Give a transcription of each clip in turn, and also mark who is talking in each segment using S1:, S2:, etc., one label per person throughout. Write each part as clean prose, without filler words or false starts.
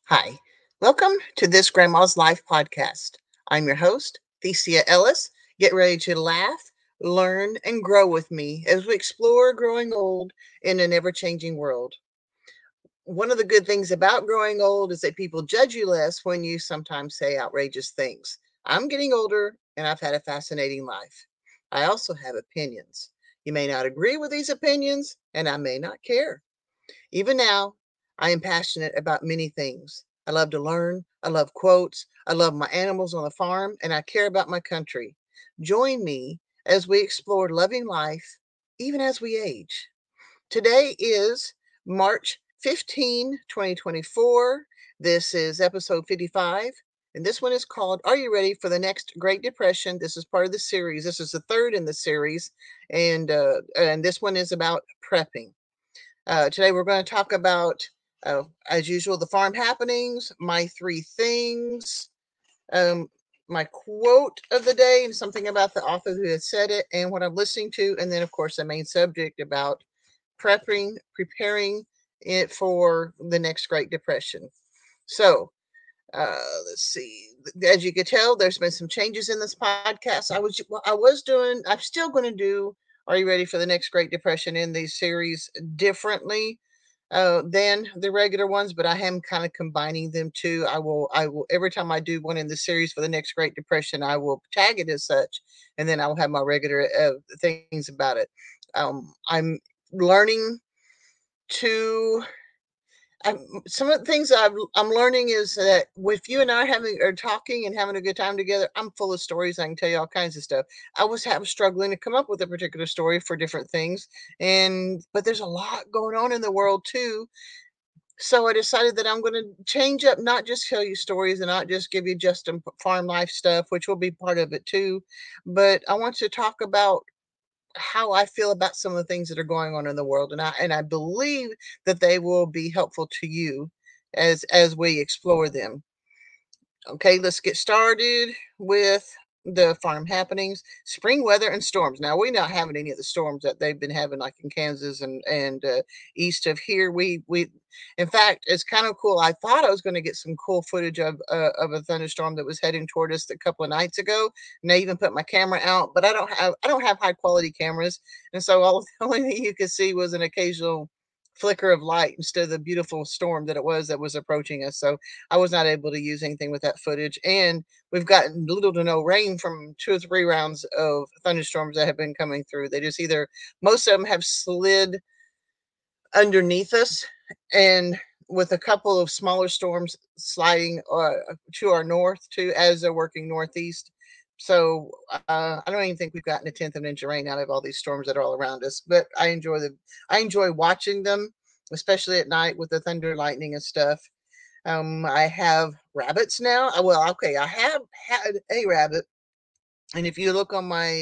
S1: Hi, welcome to this Grandma's Life podcast. I'm your host, Thecia Ellis. Get ready to laugh, learn, and grow with me as we explore growing old in an ever changing world. One of the good things about growing old is that people judge you less when you sometimes say outrageous things. I'm getting older and I've had a fascinating life. I also have opinions. You may not agree with these opinions, and I may not care. Even now, I am passionate about many things. I love to learn. I love quotes. I love my animals on the farm, and I care about my country. Join me as we explore loving life, even as we age. Today is March 15, 2024. This is episode 55, and this one is called Are You Ready for the Next Great Depression? This is part of the series. This is the third in the series, and this one is about prepping. Today, we're going to talk about, as usual, the farm happenings, my three things, um, my quote of the day, and something about the author who had said it, and what I'm listening to, and then, of course, the main subject about preparing it for the next Great Depression. So, let's see. As you could tell, there's been some changes in this podcast. I'm still going to do. Are you ready for the next Great Depression in these series differently than the regular ones? But I am kind of combining them too. I will. Every time I do one in the series for the next Great Depression, I will tag it as such, and then I will have my regular things about it. I'm learning to some of the things I'm learning is that with you and I having or talking and having a good time together, I'm full of stories. I can tell you all kinds of stuff. I was struggling to come up with a particular story for different things, and but there's a lot going on in the world too. So I decided that I'm going to change up, not just tell you stories and not just give you just farm life stuff, which will be part of it too, but I want to talk about how I feel about some of the things that are going on in the world, and I believe that they will be helpful to you as we explore them. Okay, let's get started with the farm happenings, spring weather and storms. Now we're not having any of the storms that they've been having, like in Kansas and east of here. In fact, it's kind of cool. I thought I was going to get some cool footage of a thunderstorm that was heading toward us a couple of nights ago, and I even put my camera out. But I don't have high quality cameras, and so all the only thing you could see was an occasional flicker of light instead of the beautiful storm that was approaching us. So I was not able to use anything with that footage. And we've gotten little to no rain from 2 or 3 rounds of thunderstorms that have been coming through. They just either, most of them have slid underneath us, and with a couple of smaller storms sliding to our north too as they're working northeast. So I don't even think we've gotten a tenth of an inch of rain out of all these storms that are all around us. But I enjoy watching them, especially at night with the thunder, lightning, and stuff. I have rabbits now. Well, okay, I have had a rabbit, and if you look on my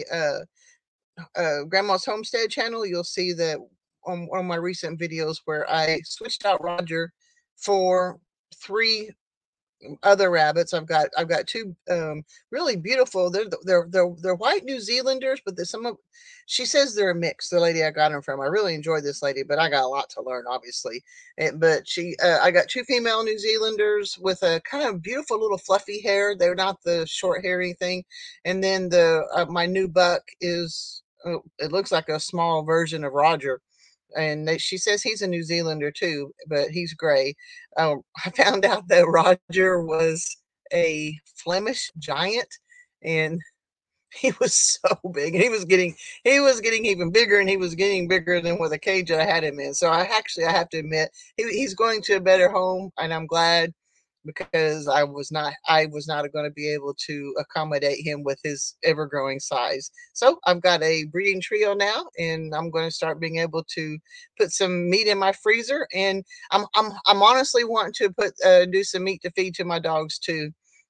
S1: Grandma's Homestead channel, you'll see that on my recent videos where I switched out Roger for three other rabbits. I've got two really beautiful. They're white New Zealanders, but there's some of she says they're a mix. The lady I got them from, I really enjoyed this lady, but I got a lot to learn, obviously. But I got two female New Zealanders with a kind of beautiful little fluffy hair. They're not the short hairy thing, and then my new buck is. It looks like a small version of Roger, and she says he's a New Zealander too, but he's gray. I found out that Roger was a Flemish giant, and he was so big, and he was getting even bigger, and he was getting bigger than with the cage that I had him in. So I have to admit he's going to a better home, and I'm glad because I was not going to be able to accommodate him with his ever growing size. So I've got a breeding trio now, and I'm going to start being able to put some meat in my freezer. And I'm honestly wanting to do some meat to feed to my dogs too.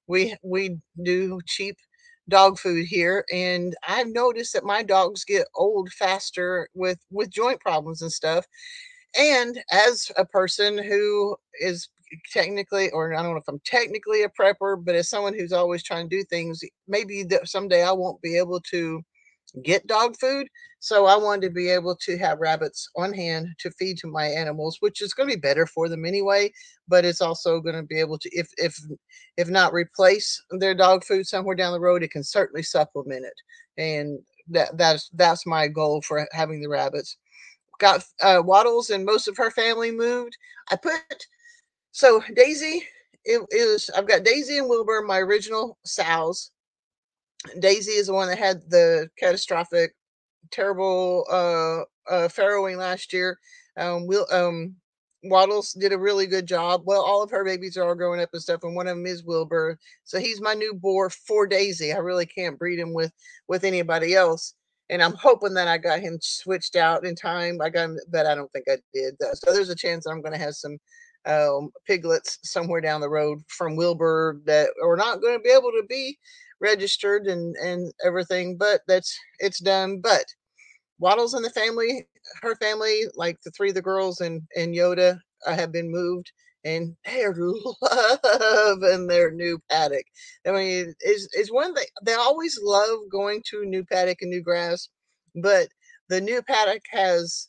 S1: We do cheap dog food here, and I've noticed that my dogs get old faster with joint problems and stuff. And as a person who is technically, or I don't know if I'm technically a prepper, but as someone who's always trying to do things, maybe someday I won't be able to get dog food. So I wanted to be able to have rabbits on hand to feed to my animals, which is going to be better for them anyway. But it's also going to be able to, if not replace their dog food somewhere down the road, it can certainly supplement it. And that's my goal for having the rabbits. Got Waddles and most of her family moved. I put so Daisy. It is I've got Daisy and Wilbur, my original sows. Daisy is the one that had the catastrophic terrible farrowing last year. Will Waddles did a really good job. Well, all of her babies are all growing up and stuff, and one of them is Wilbur. So he's my new boar for Daisy. I really can't breed him with anybody else. And I'm hoping that I got him switched out in time. I got him, but I don't think I did. So there's a chance that I'm going to have some piglets somewhere down the road from Wilbur that are not going to be able to be registered and everything. But it's done. But Waddles and the family, her family, like the three of the girls and Yoda, have been moved, and they're loving their new paddock. I mean, it's one thing they always love going to new paddock and new grass, but the new paddock has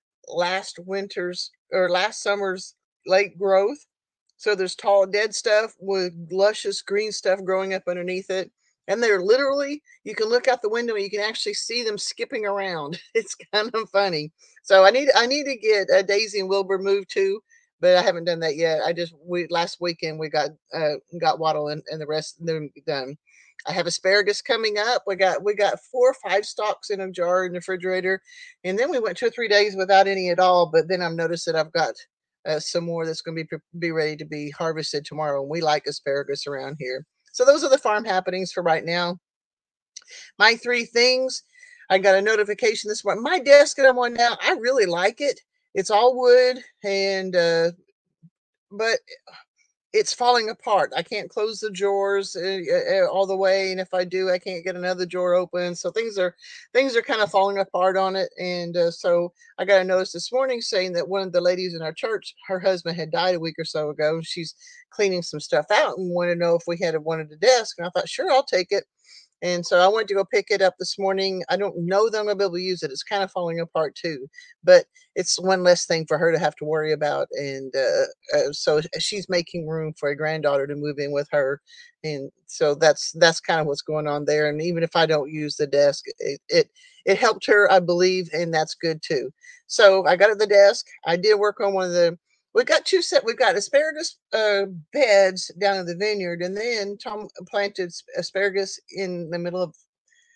S1: last summer's late growth. So there's tall dead stuff with luscious green stuff growing up underneath it. And they're literally, you can look out the window and you can actually see them skipping around. It's kind of funny. So I need to get Daisy and Wilbur moved too, but I haven't done that yet. We last weekend we got Waddle and the rest of them done. I have asparagus coming up. We got 4 or 5 stalks in a jar in the refrigerator, and then we went 2 or 3 days without any at all. But then I've noticed that I've got some more that's going to be ready to be harvested tomorrow. And we like asparagus around here. So those are the farm happenings for right now. My 3 things. I got a notification this morning. My desk that I'm on now, I really like it. It's all wood, and but it's falling apart. I can't close the drawers all the way, and if I do, I can't get another drawer open. So things are kind of falling apart on it, and so I got a notice this morning saying that one of the ladies in our church, her husband had died a week or so ago, and she's cleaning some stuff out and wanted to know if we had wanted a desk, and I thought, sure, I'll take it. And so I went to go pick it up this morning. I don't know that I'm going to be able to use it. It's kind of falling apart too, but it's one less thing for her to have to worry about. And so she's making room for a granddaughter to move in with her. And so that's kind of what's going on there. And even if I don't use the desk, it helped her, I believe, and that's good too. So I got at the desk. I did work on one of the we got we've got asparagus beds down in the vineyard, and then Tom planted asparagus in the middle of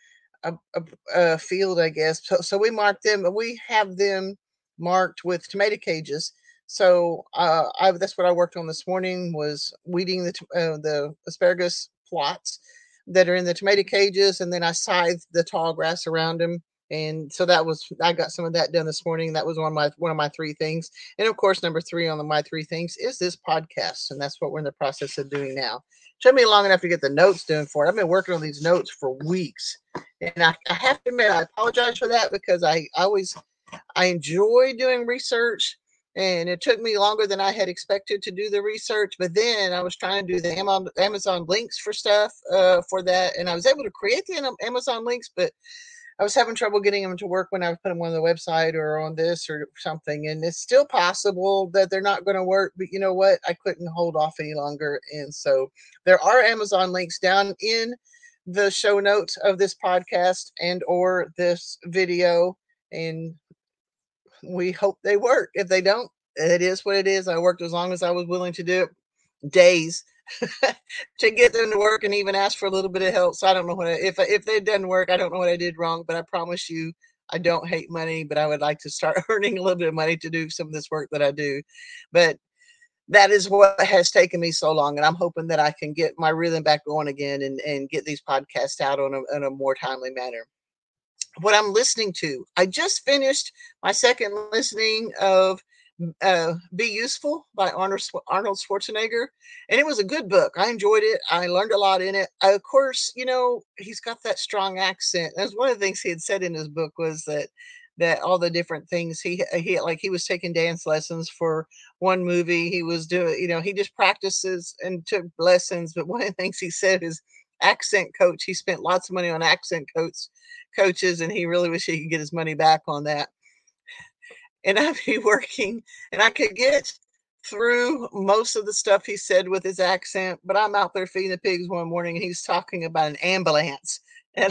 S1: a field, I guess. So we marked them, and we have them marked with tomato cages. So that's what I worked on this morning, was weeding the asparagus plots that are in the tomato cages, and then I scythed the tall grass around them. And so I got some of that done this morning. That was one of my 3 things. And of course, number 3 on my 3 things is this podcast, and that's what we're in the process of doing now. Took me long enough to get the notes done for it. I've been working on these notes for weeks, and I have to admit I apologize for that, because I enjoy doing research, and it took me longer than I had expected to do the research. But then I was trying to do the Amazon links for stuff for that, and I was able to create the Amazon links, but I was having trouble getting them to work when I was putting them on the website or on this or something. And it's still possible that they're not going to work, but you know what? I couldn't hold off any longer. And so there are Amazon links down in the show notes of this podcast and or this video. And we hope they work. If they don't, it is what it is. I worked as long as I was willing to do it, days to get them to work, and even ask for a little bit of help. So I don't know if it doesn't work, I don't know what I did wrong, but I promise you, I don't hate money, but I would like to start earning a little bit of money to do some of this work that I do. But that is what has taken me so long, and I'm hoping that I can get my rhythm back going again, and get these podcasts out on a more timely manner. What I'm listening to, I just finished my second listening of Be Useful by Arnold Schwarzenegger, and it was a good book. I enjoyed it. I learned a lot in it. Of course, he's got that strong accent. That's one of the things he had said in his book, was that all the different things he was taking dance lessons for one movie. He was doing, he just practices and took lessons. But one of the things he said is accent coach. He spent lots of money on coaches, and he really wish he could get his money back on that. And I'd be working, and I could get through most of the stuff he said with his accent, but I'm out there feeding the pigs one morning, and he's talking about an ambulance, and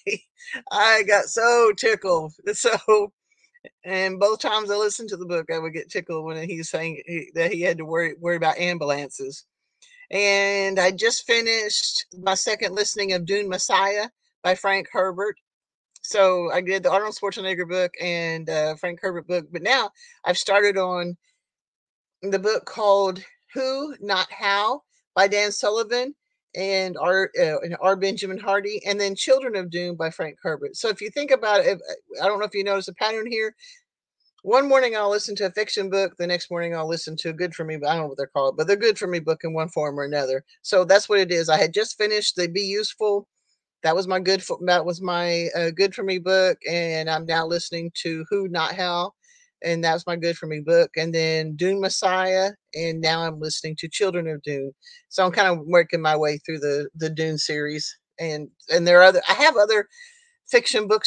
S1: I got so tickled. So, and both times I listened to the book, I would get tickled when he's saying that he had to worry about ambulances. And I just finished my second listening of Dune Messiah by Frank Herbert. So I did the Arnold Schwarzenegger book and Frank Herbert book, but now I've started on the book called Who Not How by Dan Sullivan and R. Benjamin Hardy, and then Children of Doom by Frank Herbert. So if you think about it, I don't know if you notice a pattern here. One morning I'll listen to a fiction book. The next morning I'll listen to a good for me, but I don't know what they're called, but they're good for me book in one form or another. So that's what it is. I had just finished the Be Useful. That was my good for me book, and I'm now listening to Who Not How, and that's my good for me book. And then Dune Messiah, and now I'm listening to Children of Dune. So I'm kind of working my way through the Dune series, and there are I have other fiction books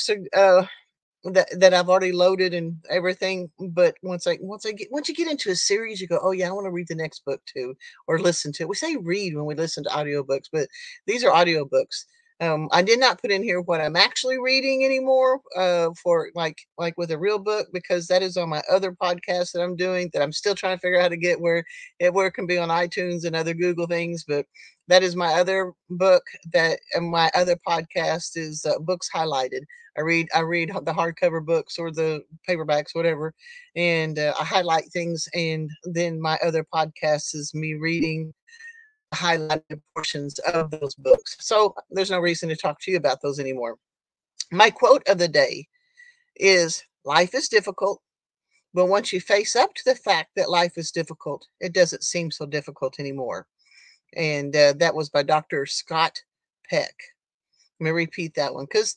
S1: that I've already loaded and everything. But once you get into a series, you go, oh yeah, I want to read the next book too, or listen to it. We say read when we listen to audiobooks, but these are audiobooks. I did not put in here what I'm actually reading anymore, for like with a real book, because that is on my other podcast that I'm doing, that I'm still trying to figure out how to get where it can be on iTunes and other Google things. But that is my other book, and my other podcast is Books Highlighted. I read the hardcover books or the paperbacks, whatever, and I highlight things. And then my other podcast is me reading highlighted portions of those books. So there's no reason to talk to you about those anymore. My quote of the day is, life is difficult, but once you face up to the fact that life is difficult, it doesn't seem so difficult anymore. And that was by Dr. Scott Peck. Let me repeat that one, because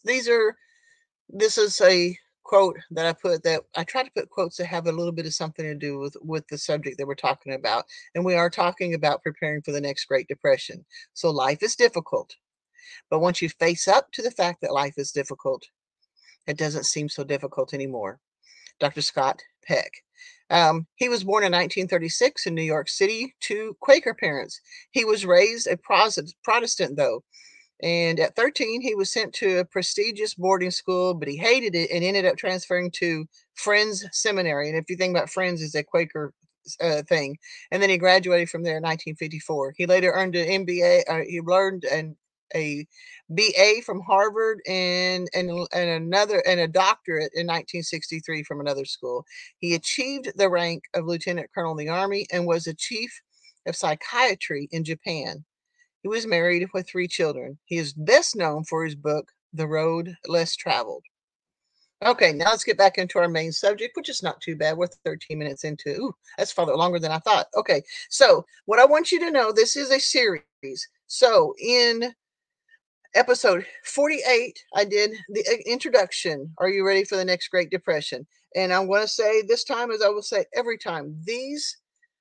S1: this is a quote that I try to put quotes that have a little bit of something to do with the subject that we're talking about. And we are talking about preparing for the next Great Depression. So life is difficult, but once you face up to the fact that life is difficult, it doesn't seem so difficult anymore. Dr. Scott Peck. He was born in 1936 in New York City to Quaker parents. He was raised a Protestant, though. And at 13, he was sent to a prestigious boarding school, but he hated it and ended up transferring to Friends Seminary. And if you think about Friends, is a Quaker thing. And then he graduated from there in 1954. He later earned an MBA. He learned a BA from Harvard and a doctorate in 1963 from another school. He achieved the rank of lieutenant colonel in the Army and was a chief of psychiatry in Japan. He was married with 3 children. He is best known for his book, The Road Less Traveled. Okay, now let's get back into our main subject, which is not too bad. We're 13 minutes into. Ooh, that's farther longer than I thought. Okay, so what I want you to know, this is a series. So in episode 48, I did the introduction. Are you ready for the next Great Depression? And I'm going to say this time, as I will say every time, these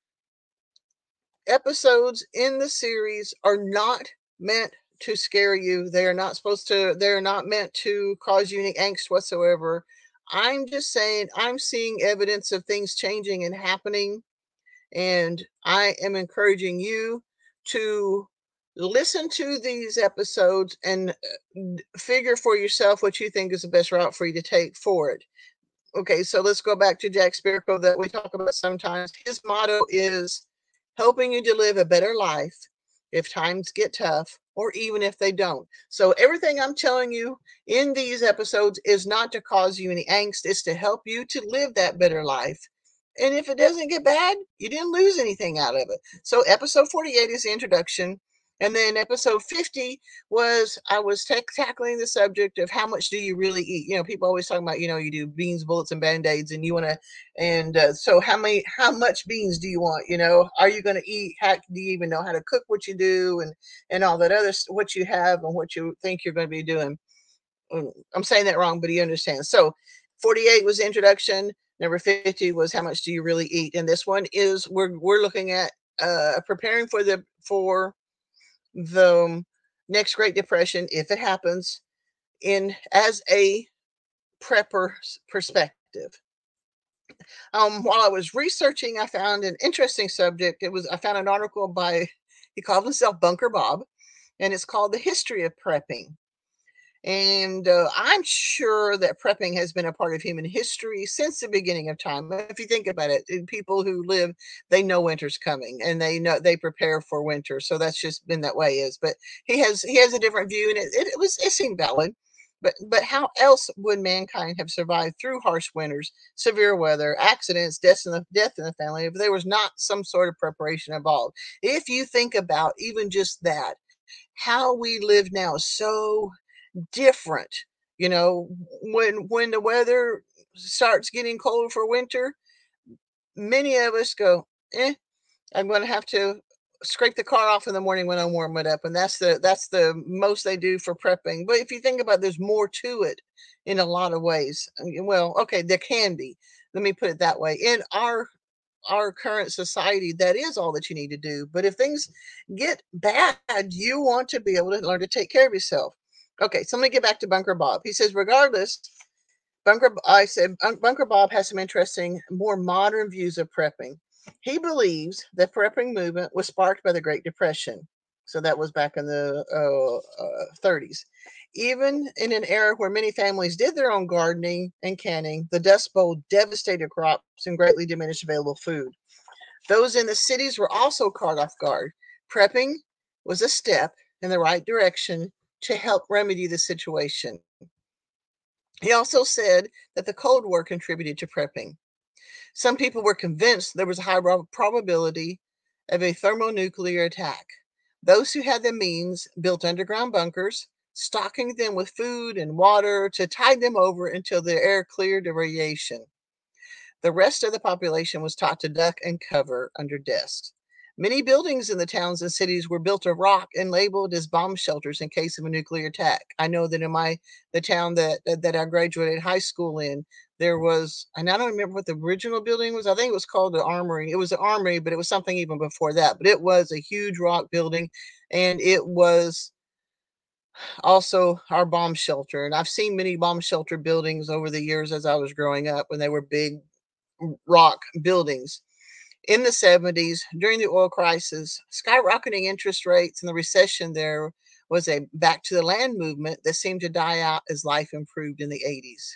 S1: episodes in the series are not meant to scare you. They're not meant to cause you any angst whatsoever. I'm just saying, I'm seeing evidence of things changing and happening, and I am encouraging you to listen to these episodes and figure for yourself what you think is the best route for you to take for it. Okay, so let's go back to Jack Spirko that we talk about sometimes. His motto is helping you to live a better life if times get tough or even if they don't. So everything I'm telling you in these episodes is not to cause you any angst. It's to help you to live that better life. And if it doesn't get bad, you didn't lose anything out of it. So episode 48 is the introduction. And then episode 50 was, I was tackling the subject of how much do you really eat? People always talking about, you do beans, bullets, and Band-Aids, and you want to, and so how much beans do you want? Are you going to eat? Do you even know how to cook what you do, and all that other, what you have and what you think you're going to be doing? I'm saying that wrong, but you understand. So 48 was the introduction. Number 50 was how much do you really eat? And this one is, we're looking at preparing for the next Great Depression, if it happens, in as a prepper perspective. While I was researching, I found an interesting subject. I found an article by, he called himself Bunker Bob, and it's called The History of Prepping. And I'm sure that prepping has been a part of human history since the beginning of time. If you think about it, people who live, they know winter's coming, and they prepare for winter. So that's just been that way. Is but he has a different view, and it seemed valid. But how else would mankind have survived through harsh winters, severe weather, accidents, death in the family if there was not some sort of preparation involved? If you think about even just that, how we live now is so different. You know, when the weather starts getting cold for winter, many of us go, I'm going to have to scrape the car off in the morning when I warm it up, and that's the most they do for prepping. But if you think about it, there's more to it in a lot of ways. Well, okay, there can be. Let me put it that way. In our current society, that is all that you need to do. But if things get bad, you want to be able to learn to take care of yourself. Okay, so let me get back to Bunker Bob. He says, regardless, Bunker Bob has some interesting, more modern views of prepping. He believes the prepping movement was sparked by the Great Depression. So that was back in the 30s. Even in an era where many families did their own gardening and canning, the Dust Bowl devastated crops and greatly diminished available food. Those in the cities were also caught off guard. Prepping was a step in the right direction to help remedy the situation. He also said that the Cold War contributed to prepping. Some people were convinced there was a high probability of a thermonuclear attack. Those who had the means built underground bunkers, stocking them with food and water to tide them over until the air cleared of radiation. The rest of the population was taught to duck and cover under desks. Many buildings in the towns and cities were built of rock and labeled as bomb shelters in case of a nuclear attack. I know that in the town that I graduated high school in, there was, and I don't remember what the original building was. I think it was called the Armory. It was the Armory, but it was something even before that. But it was a huge rock building, and it was also our bomb shelter. And I've seen many bomb shelter buildings over the years as I was growing up when they were big rock buildings. In the 70s, during the oil crisis, skyrocketing interest rates and the recession, there was a back to the land movement that seemed to die out as life improved in the 80s.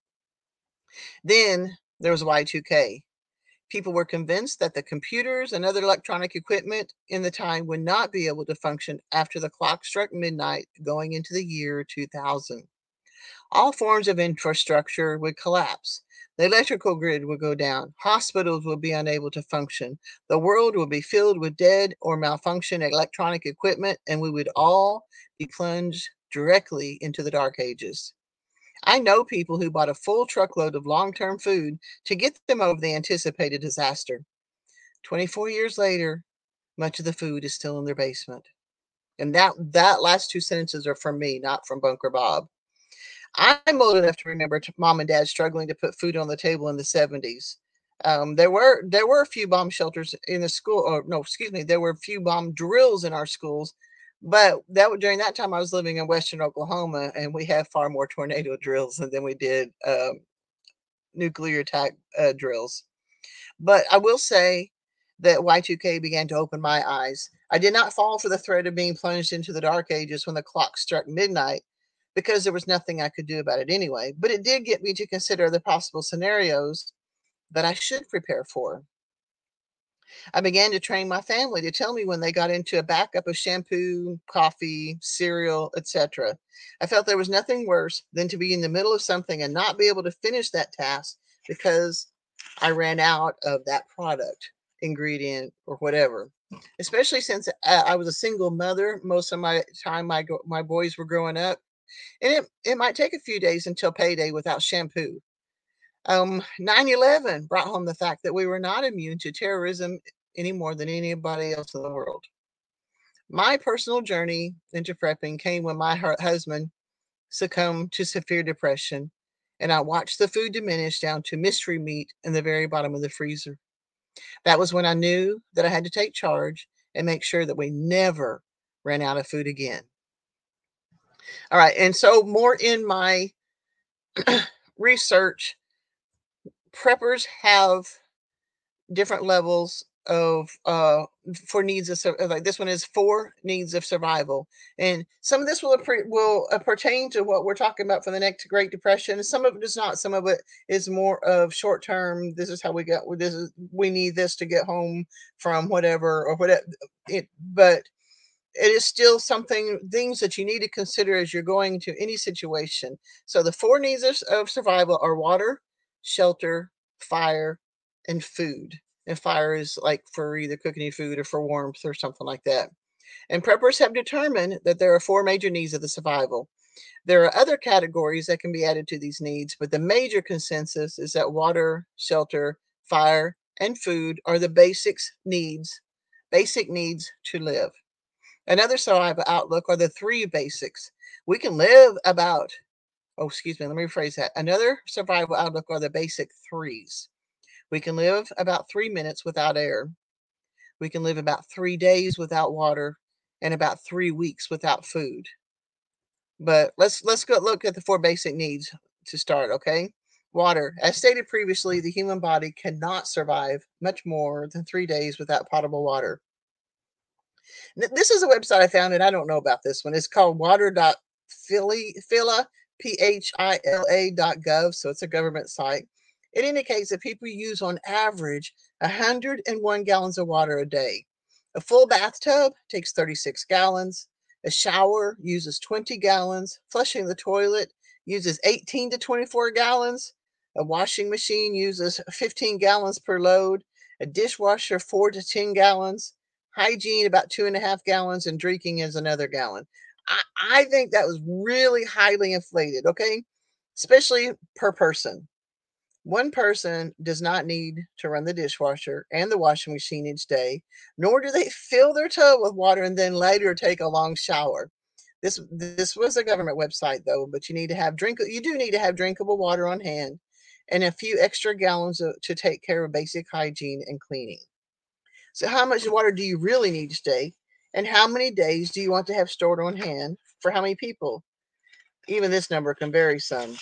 S1: Then there was Y2K. People were convinced that the computers and other electronic equipment in the time would not be able to function after the clock struck midnight going into the year 2000. All forms of infrastructure would collapse. The electrical grid would go down. Hospitals would be unable to function. The world would be filled with dead or malfunctioning electronic equipment, and we would all be plunged directly into the dark ages. I know people who bought a full truckload of long term food to get them over the anticipated disaster. 24 years later, much of the food is still in their basement. And that last two sentences are from me, not from Bunker Bob. I'm old enough to remember mom and dad struggling to put food on the table in the 70s. There were a few bomb shelters in the school, or no, excuse me, there were a few bomb drills in our schools, but during that time I was living in Western Oklahoma, and we had far more tornado drills than we did nuclear attack drills. But I will say that Y2K began to open my eyes. I did not fall for the threat of being plunged into the dark ages when the clock struck midnight because there was nothing I could do about it anyway. But it did get me to consider the possible scenarios that I should prepare for. I began to train my family to tell me when they got into a backup of shampoo, coffee, cereal, etc. I felt there was nothing worse than to be in the middle of something and not be able to finish that task because I ran out of that product, ingredient, or whatever. Especially since I was a single mother most of my time, my boys were growing up, and it might take a few days until payday without shampoo. 9/11 brought home the fact that we were not immune to terrorism any more than anybody else in the world. My personal journey into prepping came when my husband succumbed to severe depression, and I watched the food diminish down to mystery meat in the very bottom of the freezer. That was when I knew that I had to take charge and make sure that we never ran out of food again. All right. And so, more in my research, preppers have different levels of for needs of like this one is four needs of survival, and some of this will pertain to what we're talking about for the next Great Depression. Some of it is not. Some of it is more of short term. This is how we got. This is we need this to get home from whatever or whatever. But it is still something things that you need to consider as you're going to any situation. So the four needs of survival are water, shelter, fire, and food. And fire is like for either cooking food or for warmth or something like that. And preppers have determined that there are four major needs of the survival. There are other categories that can be added to these needs, but the major consensus is that water, shelter, fire, and food are the basic needs to live. Another survival outlook are the three basics. We can live about, oh, excuse me, let me rephrase that. Another survival outlook are the basic threes. We can live about 3 minutes without air. We can live about 3 days without water and about 3 weeks without food. But let's go look at the four basic needs to start, okay? Water. As stated previously, the human body cannot survive much more than 3 days without potable water. This is a website I found, and I don't know about this one. It's called water.phila, phila.gov. So it's a government site. It indicates that people use on average 101 gallons of water a day. A full bathtub takes 36 gallons. A shower uses 20 gallons. Flushing the toilet uses 18 to 24 gallons. A washing machine uses 15 gallons per load. A dishwasher, 4 to 10 gallons. Hygiene, about 2.5 gallons, and drinking is another gallon. I think that was really highly inflated, okay? Especially per person. One person does not need to run the dishwasher and the washing machine each day, nor do they fill their tub with water and then later take a long shower. This was a government website though, but you do need to have drinkable water on hand and a few extra gallons to take care of basic hygiene and cleaning. So, how much water do you really need each day? And how many days do you want to have stored on hand for how many people? Even this number can vary some.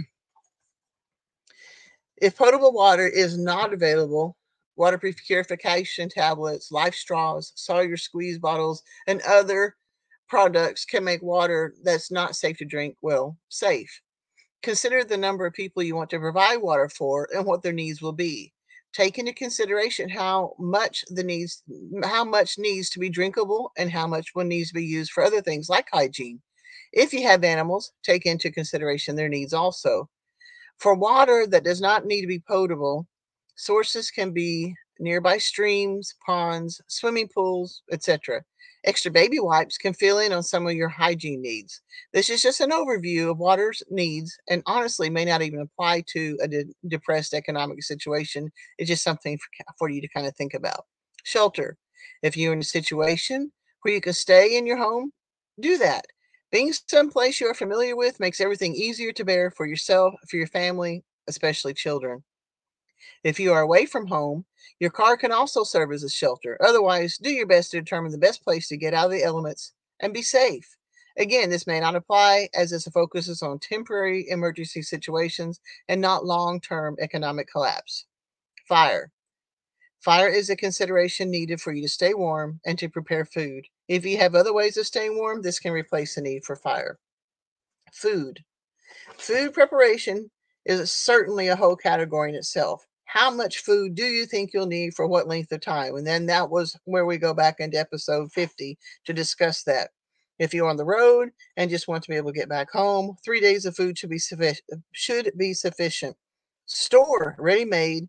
S1: If potable water is not available, waterproof purification tablets, life straws, cellular squeeze bottles, and other products can make water that's not safe to drink, well, safe. Consider the number of people you want to provide water for and what their needs will be. Take into consideration how much needs to be drinkable and how much will needs to be used for other things like hygiene. If you have animals, take into consideration their needs also. For water that does not need to be potable, sources can be nearby streams, ponds, swimming pools, etc. Extra baby wipes can fill in on some of your hygiene needs. This is just an overview of water's needs and honestly may not even apply to a depressed economic situation. It's just something for you to kind of think about. Shelter. If you're in a situation where you can stay in your home, do that. Being someplace you are familiar with makes everything easier to bear for yourself, for your family, especially children. If you are away from home, your car can also serve as a shelter. Otherwise, do your best to determine the best place to get out of the elements and be safe. Again, this may not apply as this focuses on temporary emergency situations and not long term economic collapse. Fire. Fire is a consideration needed for you to stay warm and to prepare food. If you have other ways of staying warm, this can replace the need for fire. Food. Food preparation is certainly a whole category in itself. How much food do you think you'll need for what length of time? And then that was where we go back into episode 50 to discuss that. If you're on the road and just want to be able to get back home, 3 days of food should be sufficient. Store ready-made,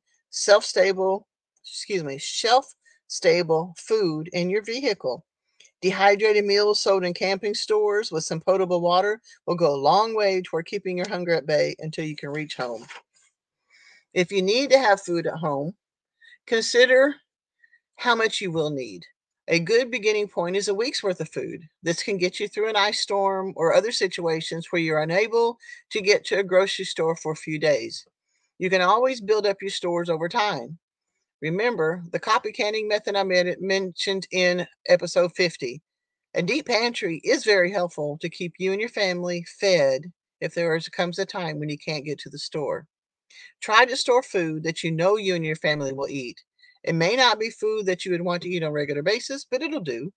S1: shelf stable food in your vehicle. Dehydrated meals sold in camping stores with some potable water will go a long way toward keeping your hunger at bay until you can reach home. If you need to have food at home, consider how much you will need. A good beginning point is a week's worth of food. This can get you through an ice storm or other situations where you're unable to get to a grocery store for a few days. You can always build up your stores over time. Remember the copy canning method I mentioned in episode 50. A deep pantry is very helpful to keep you and your family fed if comes a time when you can't get to the store. Try to store food that you know you and your family will eat. It may not be food that you would want to eat on a regular basis, but it'll do.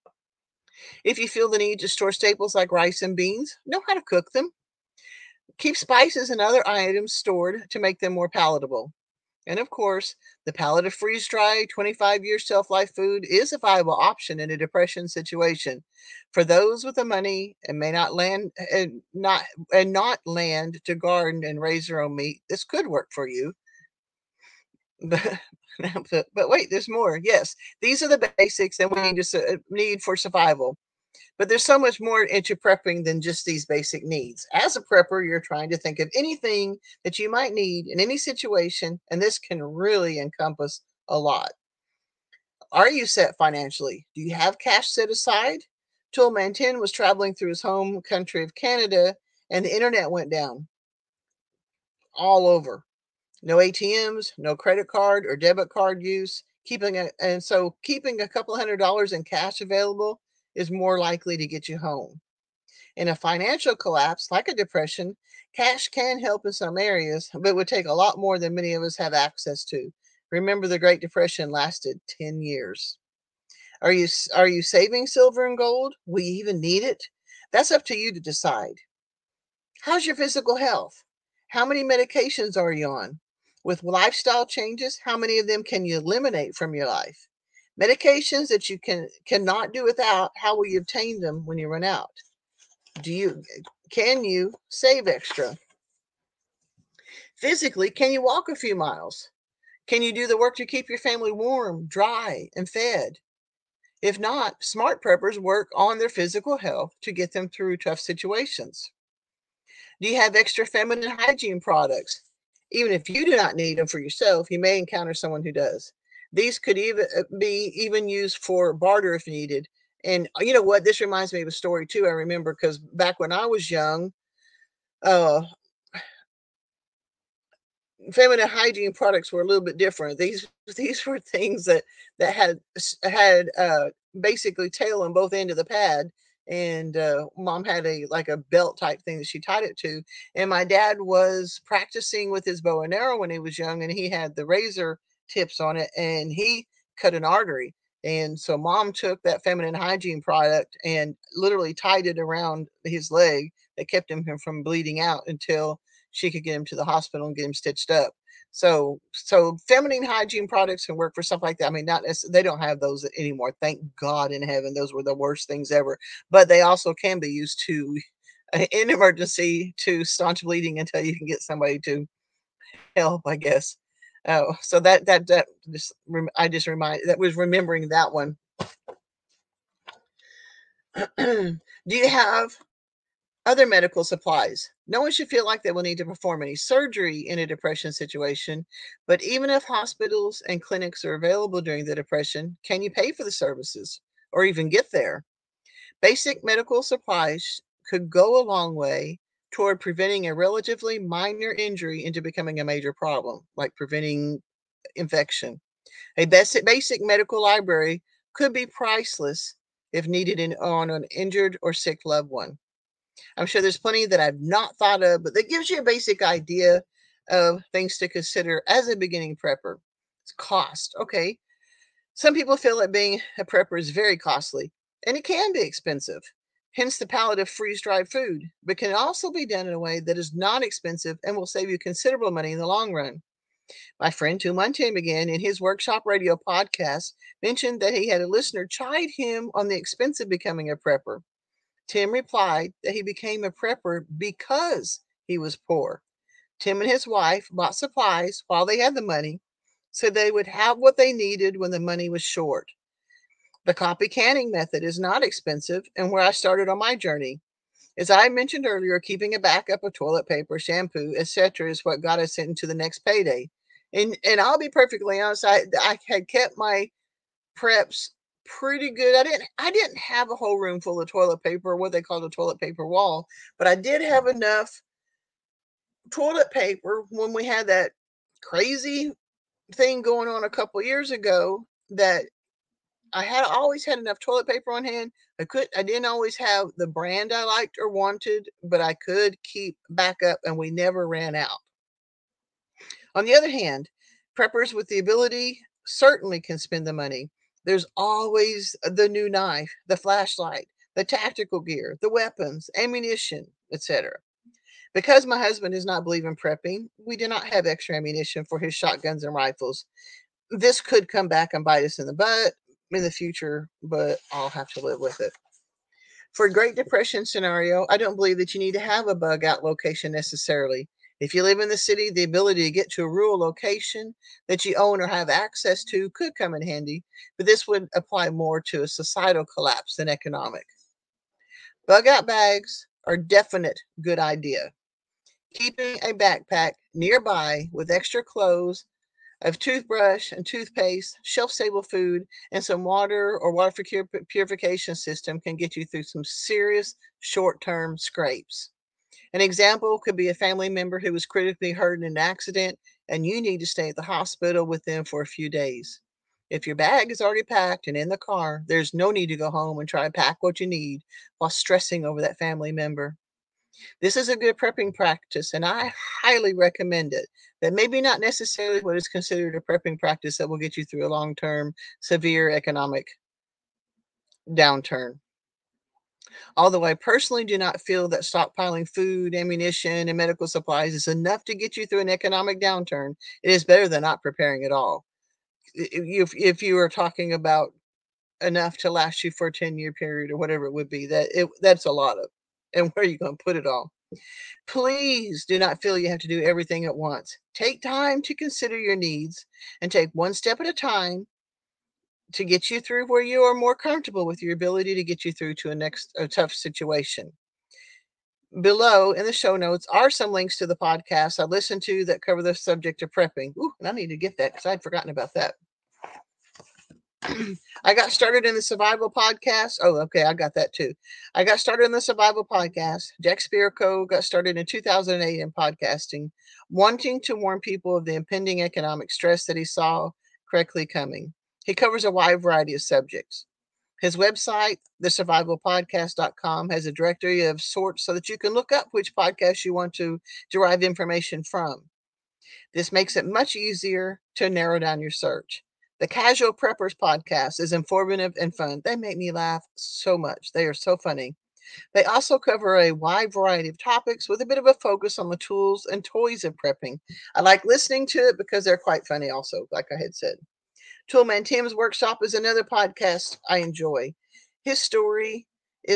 S1: If you feel the need to store staples like rice and beans, know how to cook them. Keep spices and other items stored to make them more palatable. And of course, the pallet of freeze dried 25-year shelf life food is a viable option in a depression situation. For those with the money and may not land and not land to garden and raise their own meat, this could work for you. But, but wait, there's more. Yes, these are the basics that we need for survival. But there's so much more into prepping than just these basic needs. As a prepper, you're trying to think of anything that you might need in any situation, and this can really encompass a lot. Are you set financially? Do you have cash set aside? Toolman 10 was traveling through his home country of Canada, and the internet went down all over. No ATMs, no credit card or debit card use. Keeping a couple $100 in cash available is more likely to get you home. In a financial collapse, like a depression, cash can help in some areas, but would take a lot more than many of us have access to. Remember, the Great Depression lasted 10 years. Are you saving silver and gold? Will you even need it? That's up to you to decide. How's your physical health? How many medications are you on? With lifestyle changes, how many of them can you eliminate from your life? Medications that you cannot do without, how will you obtain them when you run out? Do you can you save extra? Physically, can you walk a few miles? Can you do the work to keep your family warm, dry, and fed? If not, smart preppers work on their physical health to get them through tough situations. Do you have extra feminine hygiene products? Even if you do not need them for yourself, you may encounter someone who does. These could even be even used for barter if needed. And you know what? This reminds me of a story too. I remember because back when I was young, uh, feminine hygiene products were a little bit different. These were things that had basically tail on both end of the pad, and mom had a like a belt type thing that she tied it to. And my dad was practicing with his bow and arrow when he was young, and he had the razor tips on it, and he cut an artery. And so mom took that feminine hygiene product and literally tied it around his leg that kept him from bleeding out until she could get him to the hospital and get him stitched up. So feminine hygiene products can work for stuff like that. I mean, not they don't have those anymore. Thank God in heaven. Those were the worst things ever. But they also can be used to in emergency to staunch bleeding until you can get somebody to help, I guess. Oh, so that just I just remind that was remembering that one. Do you have other medical supplies? No one should feel like they will need to perform any surgery in a depression situation, but even if hospitals and clinics are available during the depression, can you pay for the services or even get there? Basic medical supplies could go a long way toward preventing a relatively minor injury into becoming a major problem, like preventing infection. A basic medical library could be priceless if needed on an injured or sick loved one. I'm sure there's plenty that I've not thought of, but that gives you a basic idea of things to consider as a beginning prepper. It's cost. Okay. Some people feel that being a prepper is very costly, and it can be expensive. Hence the palette of freeze dried food, but can also be done in a way that is not expensive and will save you considerable money in the long run. My friend Tuman Tim again in his workshop radio podcast mentioned that he had a listener chide him on the expense of becoming a prepper. Tim replied that he became a prepper because he was poor. Tim and his wife bought supplies while they had the money so they would have what they needed when the money was short. The copy canning method is not expensive and where I started on my journey. As I mentioned earlier, keeping a backup of toilet paper, shampoo, etc. is what got us into the next payday. And I'll be perfectly honest, I had kept my preps pretty good. I didn't have a whole room full of toilet paper, what they call a toilet paper wall, but I did have enough toilet paper when we had that crazy thing going on a couple years ago that I had always had enough toilet paper on hand. I didn't always have the brand I liked or wanted, but I could keep backup and we never ran out. On the other hand, preppers with the ability certainly can spend the money. There's always the new knife, the flashlight, the tactical gear, the weapons, ammunition, etc. Because my husband does not believe in prepping, we do not have extra ammunition for his shotguns and rifles. This could come back and bite us in the butt in the future, but I'll have to live with it. For a Great Depression scenario, I don't believe that you need to have a bug out location necessarily. If you live in the city, the ability to get to a rural location that you own or have access to could come in handy, but this would apply more to a societal collapse than economic. Bug out bags are definite good idea. Keeping a backpack nearby with extra clothes, a toothbrush and toothpaste, shelf-stable food, and some water or water purification system can get you through some serious short-term scrapes. An example could be a family member who was critically hurt in an accident and you need to stay at the hospital with them for a few days. If your bag is already packed and in the car, there's no need to go home and try to pack what you need while stressing over that family member. This is a good prepping practice, and I highly recommend it. That maybe not necessarily what is considered a prepping practice that will get you through a long-term severe economic downturn. Although I personally do not feel that stockpiling food, ammunition, and medical supplies is enough to get you through an economic downturn, it is better than not preparing at all. If you are talking about enough to last you for a 10-year period or whatever it would be, that's a lot of. And where are you going to put it all? Please do not feel you have to do everything at once. Take time to consider your needs and take one step at a time to get you through where you are more comfortable with your ability to get you through to a tough situation. Below in the show notes are some links to the podcasts I listened to that cover the subject of prepping. Ooh, and I need to get that because I'd forgotten about that. I got started in the survival podcast. Oh, okay, I got that too. I got started in the survival podcast. Jack Spirko got started in 2008 in podcasting, wanting to warn people of the impending economic stress that he saw correctly coming. He covers a wide variety of subjects. His website, thesurvivalpodcast.com, has a directory of sorts so that you can look up which podcast you want to derive information from. This makes it much easier to narrow down your search. The Casual Preppers podcast is informative and fun. They make me laugh so much. They are so funny. They also cover a wide variety of topics with a bit of a focus on the tools and toys of prepping. I like listening to it because they're quite funny also, like I had said. Toolman Tim's Workshop is another podcast I enjoy. His story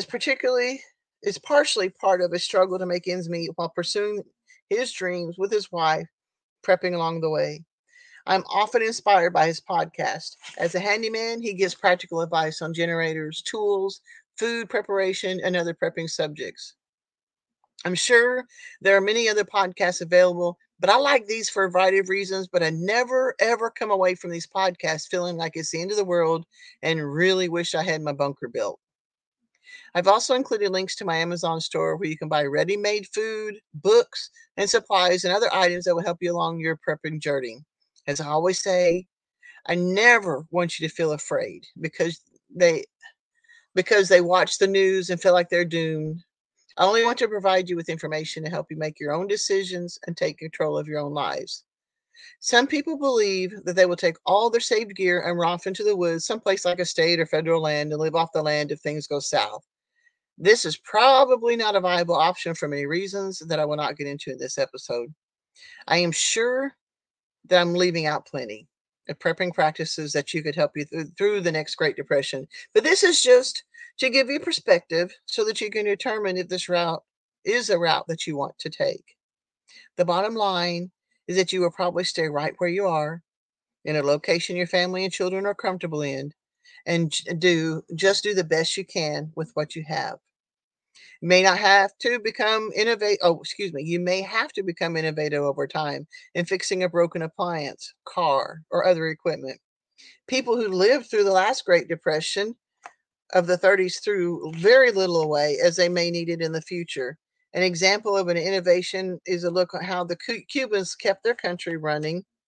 S1: is partially part of a struggle to make ends meet while pursuing his dreams with his wife, prepping along the way. I'm often inspired by his podcast. As a handyman, he gives practical advice on generators, tools, food preparation, and other prepping subjects. I'm sure there are many other podcasts available, but I like these for a variety of reasons. But I never, ever come away from these podcasts feeling like it's the end of the world and really wish I had my bunker built. I've also included links to my Amazon store where you can buy ready-made food, books, and supplies and other items that will help you along your prepping journey. As I always say, I never want you to feel afraid they because they watch the news and feel like they're doomed. I only want to provide you with information to help you make your own decisions and take control of your own lives. Some people believe that they will take all their saved gear and run off into the woods, someplace like a state or federal land, and live off the land if things go south. This is probably not a viable option for many reasons that I will not get into in this episode. I am sure that I'm leaving out plenty of prepping practices that you could help you through the next Great Depression. But this is just to give you perspective so that you can determine if this route is a route that you want to take. The bottom line is that you will probably stay right where you are in a location your family and children are comfortable in and do the best you can with what you have. You may not have to become innovative. Oh, excuse me. You may have to become innovative over time in fixing a broken appliance, car, or other equipment. People who lived through the last Great Depression of the 30s threw very little away as they may need it in the future. An example of an innovation is a look at how the Cubans kept their country running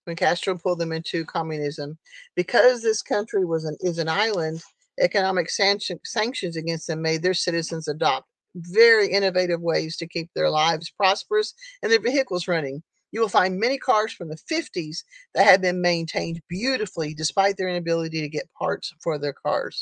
S1: when Castro pulled them into communism. Because this country is an island, economic sanctions against them made their citizens adopt very innovative ways to keep their lives prosperous and their vehicles running. You will find many cars from the 50s that have been maintained beautifully despite their inability to get parts for their cars.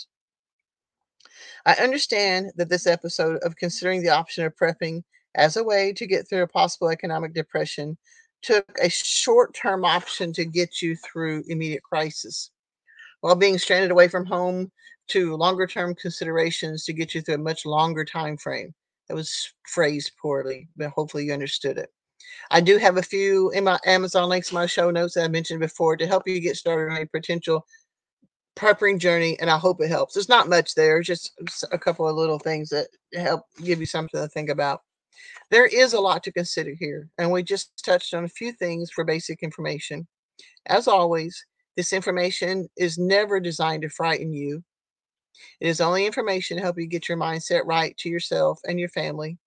S1: I understand that this episode of considering the option of prepping as a way to get through a possible economic depression took a short term option to get you through immediate crisis, while being stranded away from home to longer term considerations to get you through a much longer time frame. That was phrased poorly, but hopefully you understood it. I do have a few in my Amazon links in my show notes that I mentioned before to help you get started on a potential prepping journey, and I hope it helps. There's not much there, just a couple of little things that help give you something to think about. There is a lot to consider here, and we just touched on a few things for basic information. As always, this information is never designed to frighten you. It is only information to help you get your mindset right to yourself and your family,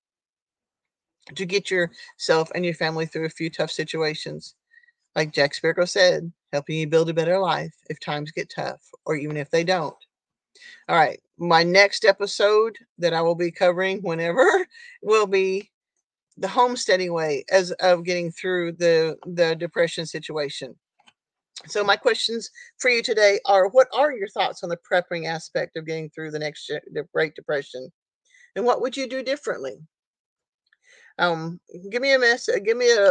S1: to get yourself and your family through a few tough situations. Like Jack Sparrow said, helping you build a better life if times get tough, or even if they don't. All right. My next episode that I will be covering whenever will be the homesteading way as of getting through the depression situation. So my questions for you today are: what are your thoughts on the prepping aspect of getting through the Great Depression? And what would you do differently? Um, give me a message, give me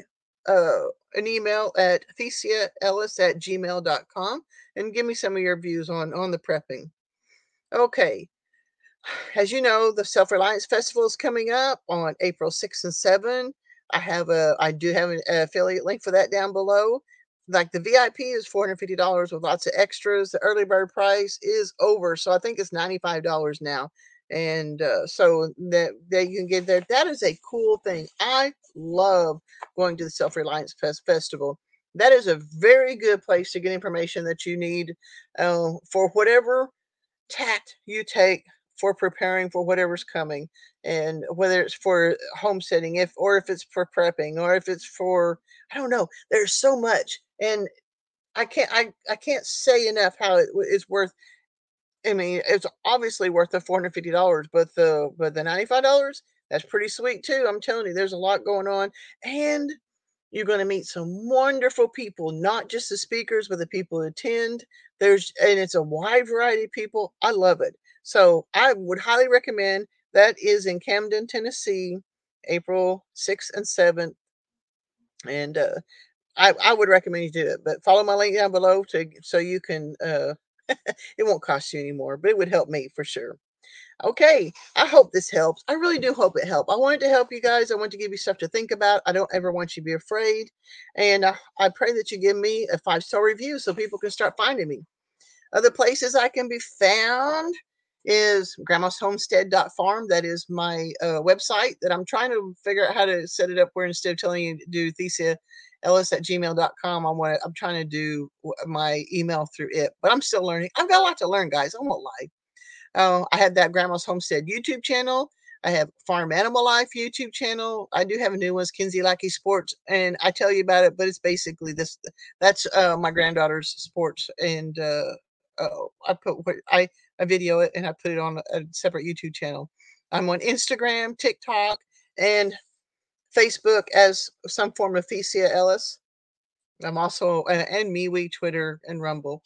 S1: an email at thesiaellis@gmail.com and give me some of your views on the prepping. Okay. As you know, the Self Reliance Festival is coming up on April 6th and 7th. I do have an affiliate link for that down below. Like the VIP is $450 with lots of extras. The early bird price is over, so I think it's $95 now. And so that you can get there. That is a cool thing. I love going to the Self Reliance Festival. That is a very good place to get information that you need for whatever tact you take for preparing for whatever's coming, and whether it's for homesteading, if it's for prepping, or if it's for, I don't know, there's so much. And I can't say enough how it's worth. I mean, it's obviously worth the $450, but the $95, that's pretty sweet too. I'm telling you, there's a lot going on. And you're going to meet some wonderful people, not just the speakers, but the people who attend. And it's a wide variety of people. I love it. So I would highly recommend. That is in Camden, Tennessee, April 6th and 7th. And I would recommend you do it. But follow my link down below so you can, it won't cost you anymore, but it would help me for sure. Okay, I hope this helps. I really do hope it helped. I wanted to help you guys. I want to give you stuff to think about. I don't ever want you to be afraid. And I pray that you give me a 5-star review so people can start finding me. Other places I can be found is grandmashomestead.farm. That is my website that I'm trying to figure out how to set it up where instead of telling you to do thesiaellis@gmail.com, I'm trying to do my email through it. But I'm still learning. I've got a lot to learn, guys. I won't lie. I have that Grandma's Homestead YouTube channel. I have Farm Animal Life YouTube channel. I do have a new one, Kinsey Lackey Sports, and I tell you about it, but it's basically this. That's my granddaughter's sports, and I video it and I put it on a separate YouTube channel. I'm on Instagram, TikTok, and Facebook as some form of Thesia Ellis. I'm also and MeWe, Twitter, and Rumble.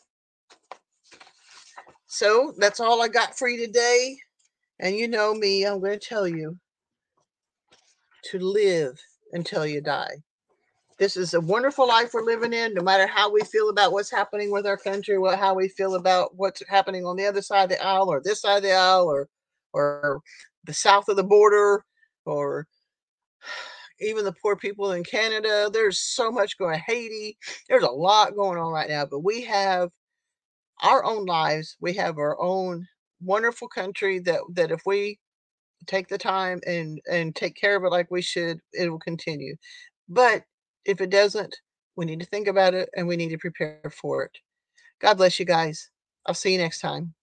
S1: So that's all I got for you today. And you know me, I'm going to tell you to live until you die. This is a wonderful life we're living in, no matter how we feel about what's happening with our country, how we feel about what's happening on the other side of the aisle, or this side of the aisle, or the south of the border, or even the poor people in Canada. There's so much going on. Haiti. There's a lot going on right now, but we have our own lives. We have our own wonderful country that if we take the time and take care of it like we should, it will continue. But if it doesn't, we need to think about it and we need to prepare for it. God bless you guys. I'll see you next time.